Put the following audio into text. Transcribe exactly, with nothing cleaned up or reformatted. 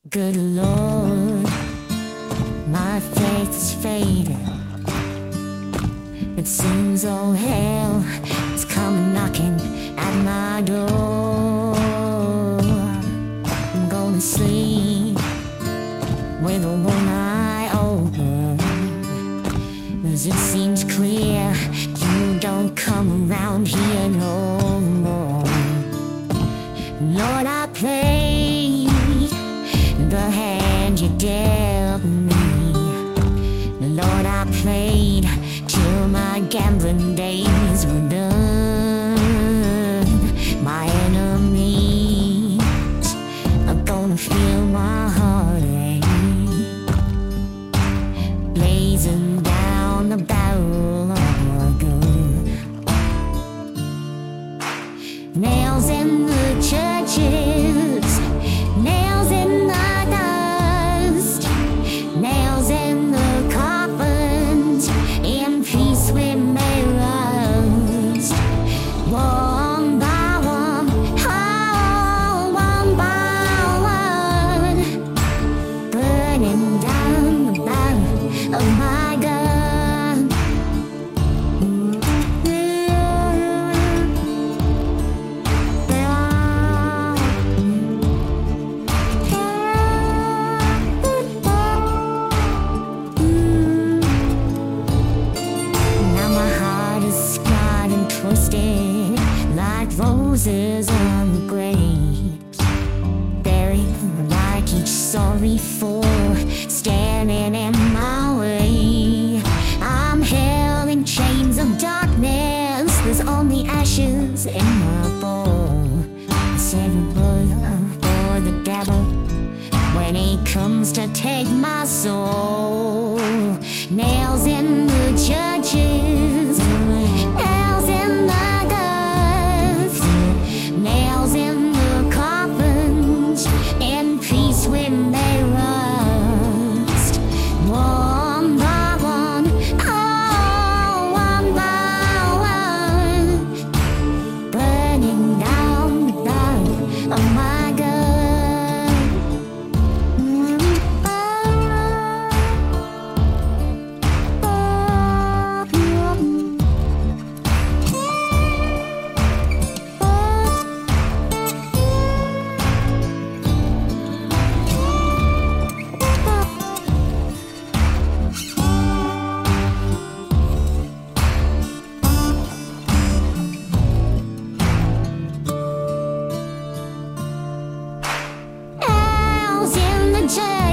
Good Lord, my faith is fading. It seems all hell is coming knocking at my door. I'm gonna sleep with one eye open, 'cause it seems clear you don't come around here no more. Lord, I pray the hand you dealt me. Lord, I played till my gambling days were done. My enemies are gonna feel my heartache, blazing down the barrel of a gun. Nails in the churches, nails in the dust, nails in the coffins, in peace we may rust. One by one, oh, one by one, burning down the barrel of my gun. Twisted like roses on the grapes, buried like each sorry fool standing in my way. I'm held in chains of darkness, there's only ashes in my bowl. I save a bullet for the devil when he comes to take my soul. Nails in the churches, nails in the dust, nails in the coffins, in peace we may rust. One by one, oh, one by one, burning down the barrel of my gun. Nails in the church,